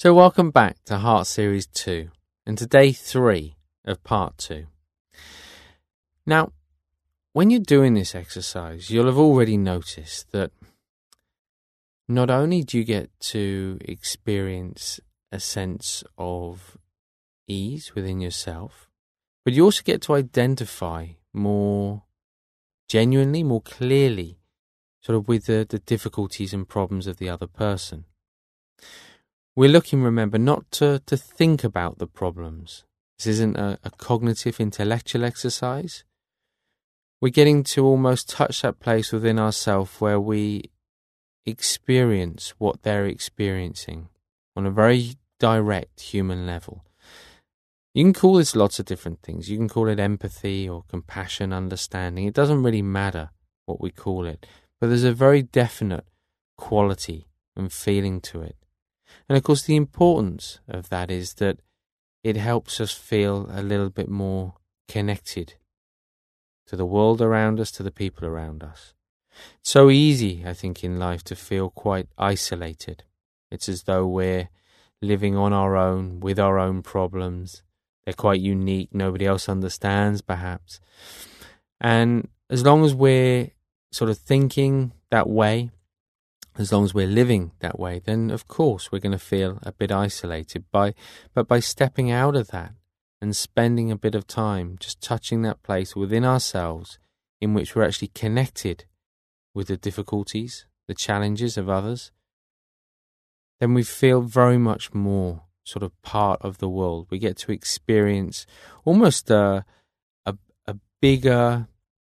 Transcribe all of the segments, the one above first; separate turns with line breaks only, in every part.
So welcome back to Heart Series 2 and to day 3 of part 2. Now, when you're doing this exercise, you'll have already noticed that not only do you get to experience a sense of ease within yourself, but you also get to identify more genuinely, more clearly, sort of with the difficulties and problems of the other person. We're looking, remember, not to think about the problems. This isn't a cognitive, intellectual exercise. We're getting to almost touch that place within ourselves where we experience what they're experiencing on a very direct human level. You can call this lots of different things. You can call it empathy or compassion, understanding. It doesn't really matter what we call it, but there's a very definite quality and feeling to it. And of course, the importance of that is that it helps us feel a little bit more connected to the world around us, to the people around us. It's so easy, I think, in life to feel quite isolated. It's as though we're living on our own, with our own problems. They're quite unique. Nobody else understands, perhaps. And as long as we're sort of thinking that way, as long as we're living that way, then of course we're going to feel a bit isolated. But by stepping out of that and spending a bit of time just touching that place within ourselves in which we're actually connected with the difficulties, the challenges of others, then we feel very much more sort of part of the world. We get to experience almost a bigger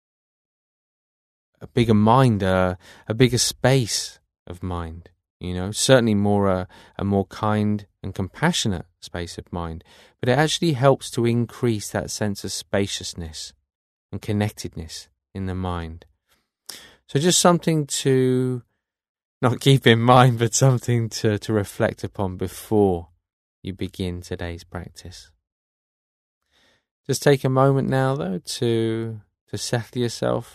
mind, a bigger space of mind, certainly more a more kind and compassionate space of mind, but it actually helps to increase that sense of spaciousness and connectedness in the mind. So just something to not keep in mind, but something to reflect upon before you begin today's practice. Just take a moment now, though, to settle yourself.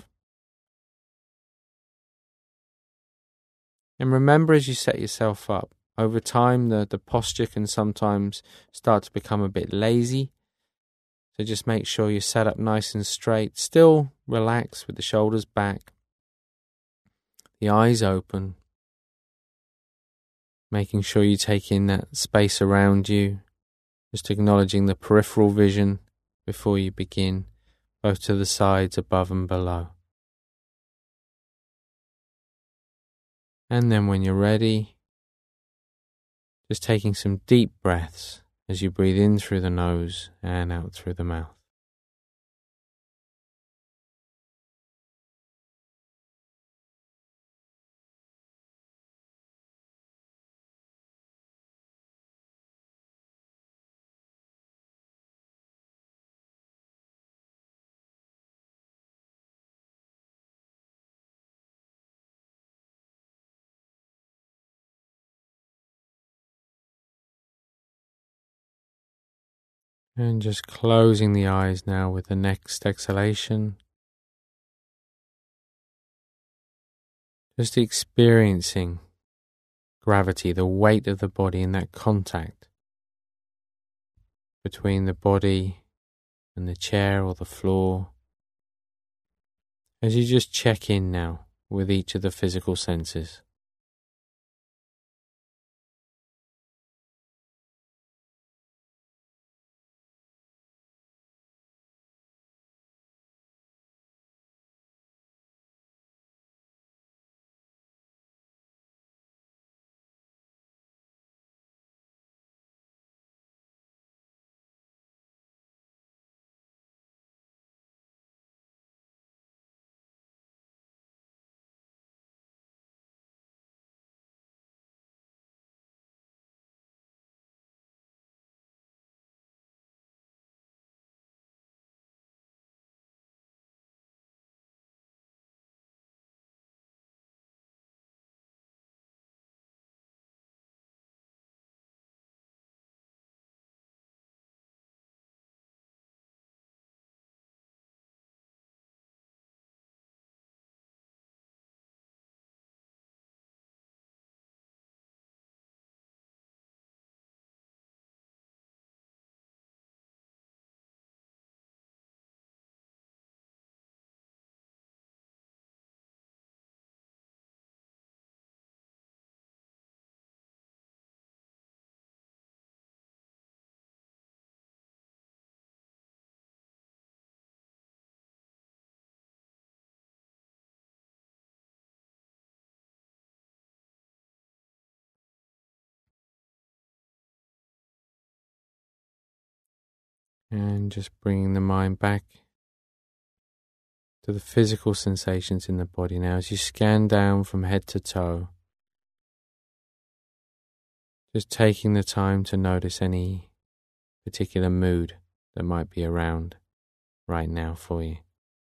And remember, as you set yourself up, over time the posture can sometimes start to become a bit lazy. So just make sure you're set up nice and straight. Still relax with the shoulders back, the eyes open, making sure you take in that space around you, just acknowledging the peripheral vision before you begin, both to the sides, above and below. And then when you're ready, just taking some deep breaths as you breathe in through the nose and out through the mouth. And just closing the eyes now with the next exhalation. Just experiencing gravity, the weight of the body and that contact between the body and the chair or the floor. As you just check in now with each of the physical senses. And just bringing the mind back to the physical sensations in the body now as you scan down from head to toe. Just taking the time to notice any particular mood that might be around right now for you.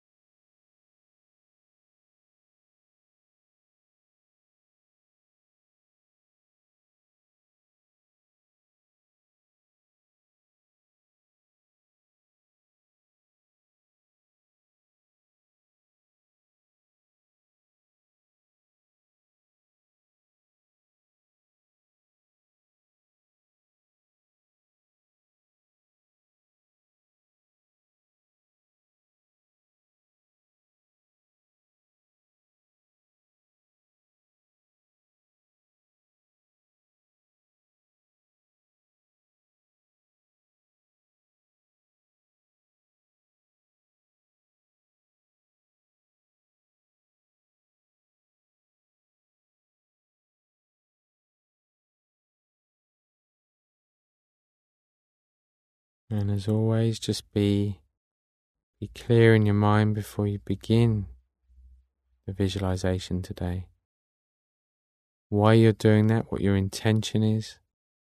And as always, just be clear in your mind before you begin the visualization today. Why you're doing that, what your intention is.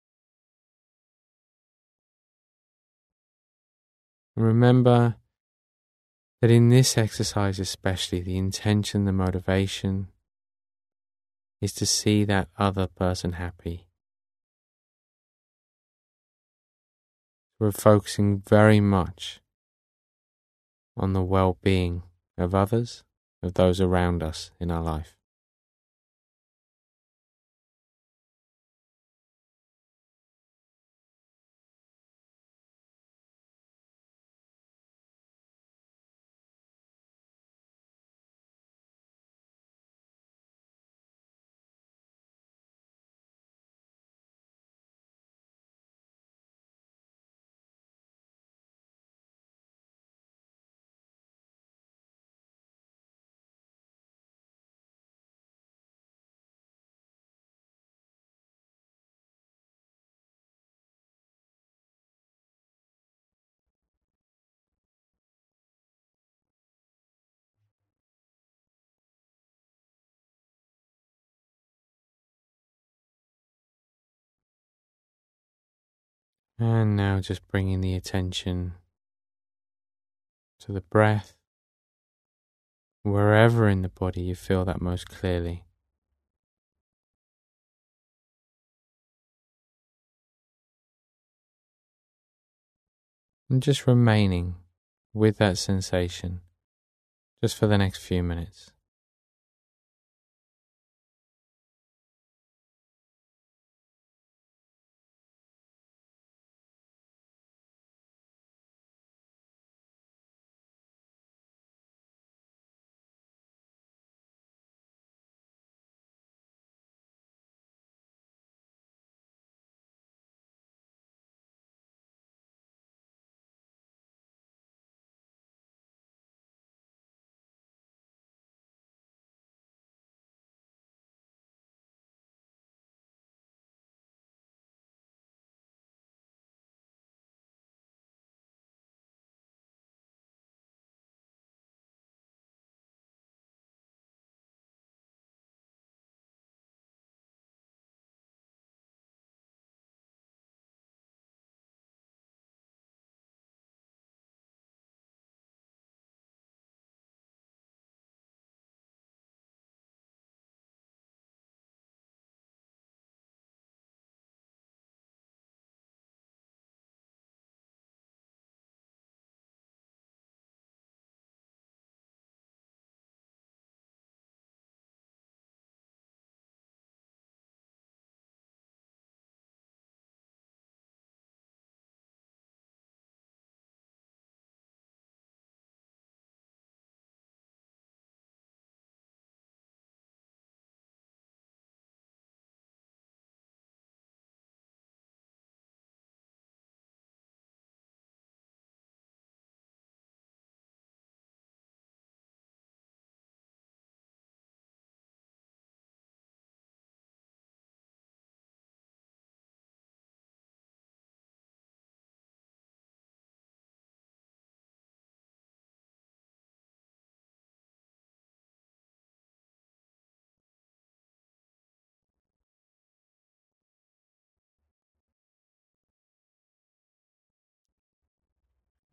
And remember that in this exercise especially, the intention, the motivation is to see that other person happy. We're focusing very much on the well-being of others, of those around us in our life. And now just bringing the attention to the breath, wherever in the body you feel that most clearly. And just remaining with that sensation just for the next few minutes.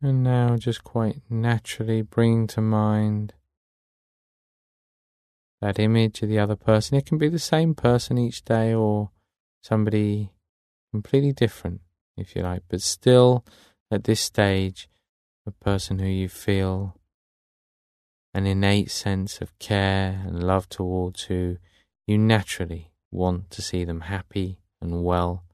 And now just quite naturally bring to mind that image of the other person. It can be the same person each day or somebody completely different, if you like, but still at this stage, a person who you feel an innate sense of care and love towards, who you naturally want to see them happy and well.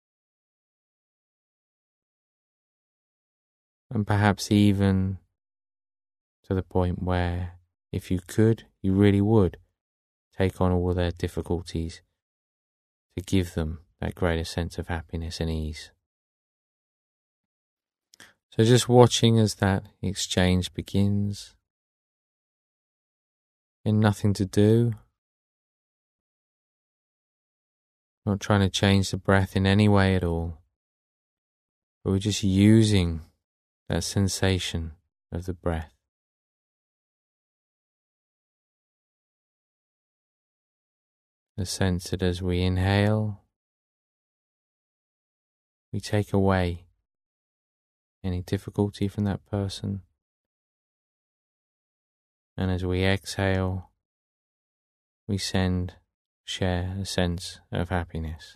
And perhaps even to the point where, if you could, you really would take on all their difficulties to give them that greater sense of happiness and ease. So just watching as that exchange begins, and nothing to do, not trying to change the breath in any way at all, but we're just using that sensation of the breath. The sense that as we inhale, we take away any difficulty from that person, and as we exhale, we share a sense of happiness.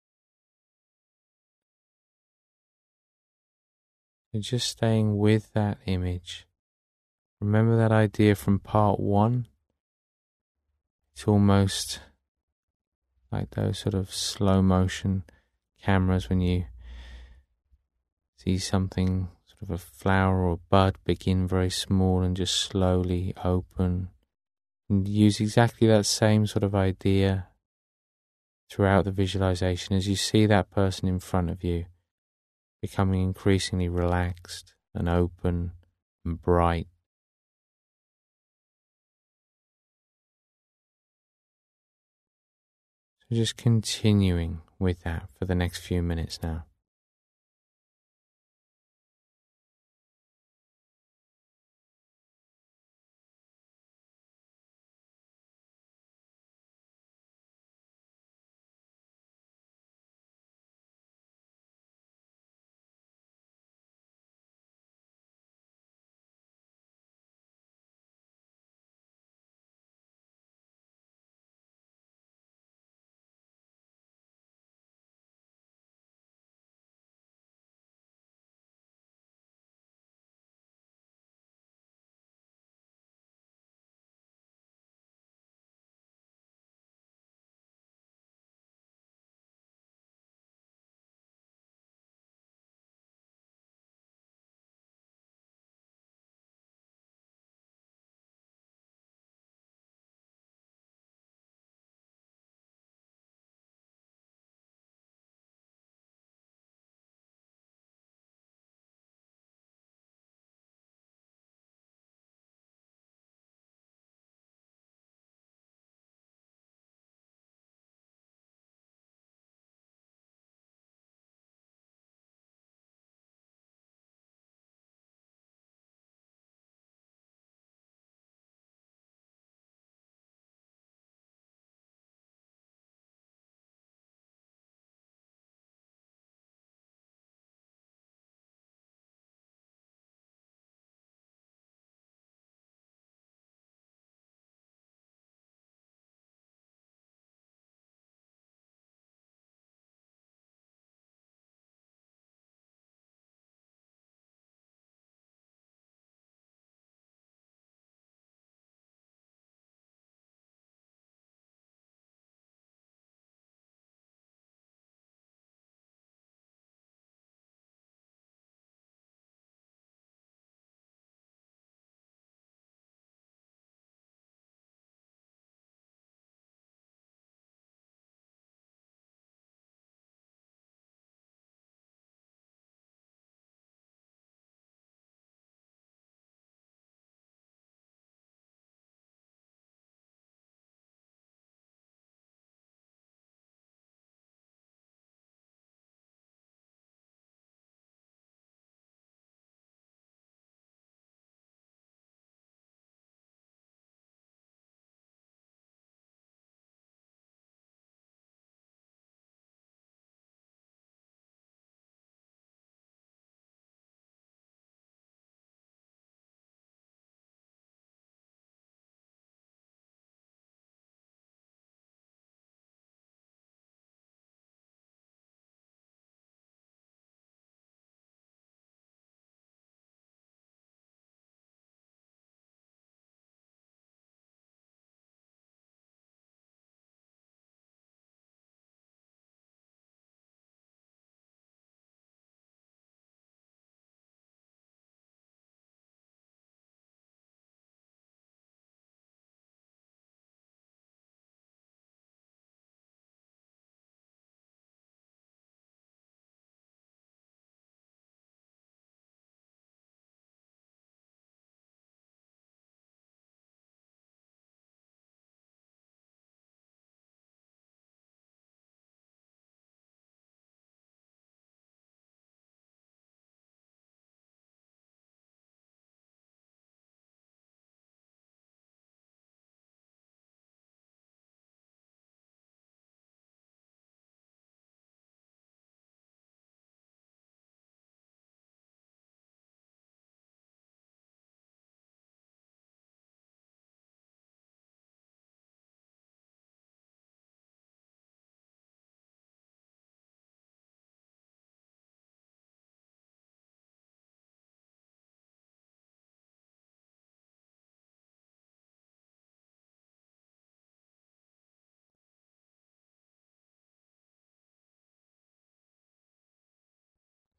So just staying with that image. Remember that idea from part 1? It's almost like those sort of slow motion cameras when you see something, sort of a flower or a bud, begin very small and just slowly open. And use exactly that same sort of idea throughout the visualization as you see that person in front of you becoming increasingly relaxed and open and bright. So just continuing with that for the next few minutes now.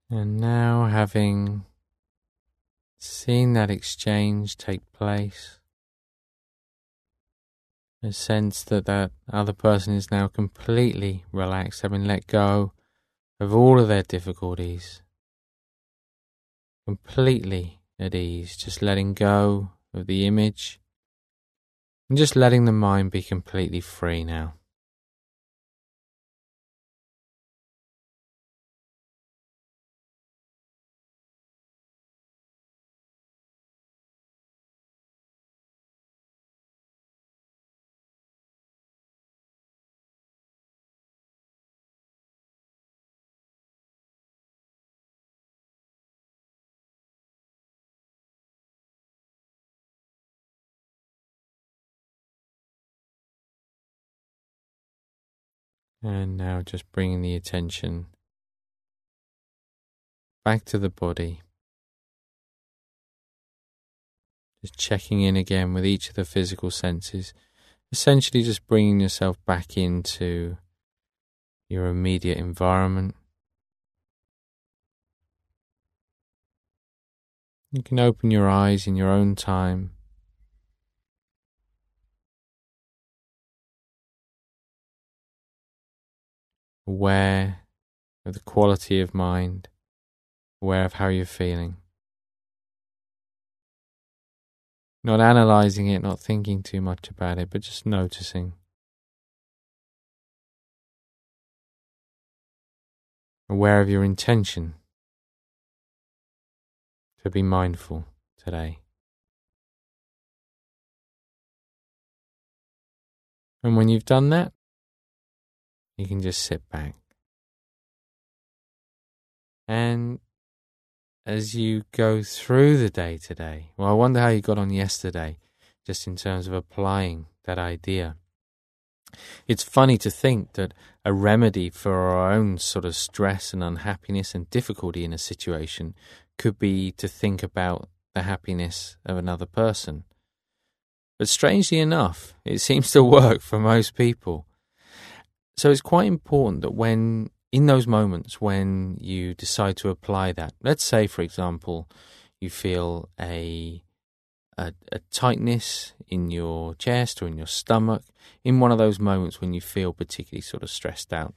And now, having seen that exchange take place, a sense that that other person is now completely relaxed, having let go of all of their difficulties, completely at ease, just letting go of the image and just letting the mind be completely free now. And now just bringing the attention back to the body. Just checking in again with each of the physical senses. Essentially just bringing yourself back into your immediate environment. You can open your eyes in your own time. Aware of the quality of mind, aware of how you're feeling. Not analysing it, not thinking too much about it, but just noticing. Aware of your intention to be mindful today. And when you've done that, you can just sit back. And as you go through the day today, well, I wonder how you got on yesterday, just in terms of applying that idea. It's funny to think that a remedy for our own sort of stress and unhappiness and difficulty in a situation could be to think about the happiness of another person. But strangely enough, it seems to work for most people. So it's quite important that when, in those moments when you decide to apply that, let's say, for example, you feel a tightness in your chest or in your stomach, in one of those moments when you feel particularly sort of stressed out.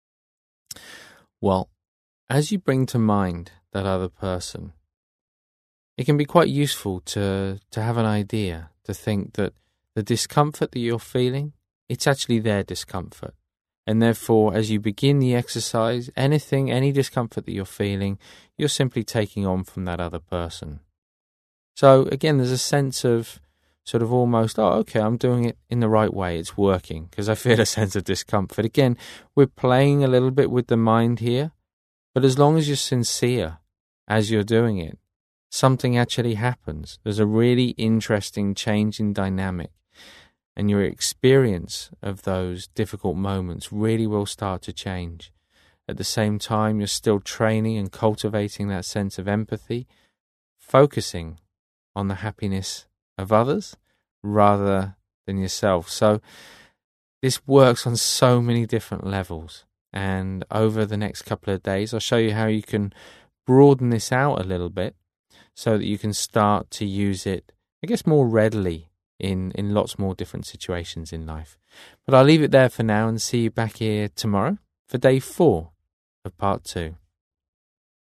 Well, as you bring to mind that other person, it can be quite useful to have an idea, to think that the discomfort that you're feeling, it's actually their discomfort. And therefore, as you begin the exercise, any discomfort that you're feeling, you're simply taking on from that other person. So again, there's a sense of sort of almost, oh, okay, I'm doing it in the right way, it's working, because I feel a sense of discomfort. Again, we're playing a little bit with the mind here, but as long as you're sincere as you're doing it, something actually happens. There's a really interesting change in dynamic, and your experience of those difficult moments really will start to change. At the same time, you're still training and cultivating that sense of empathy, focusing on the happiness of others rather than yourself. So this works on so many different levels. And over the next couple of days, I'll show you how you can broaden this out a little bit so that you can start to use it, I guess, more readily in lots more different situations in life. But I'll leave it there for now and see you back here tomorrow for day 4 of part 2.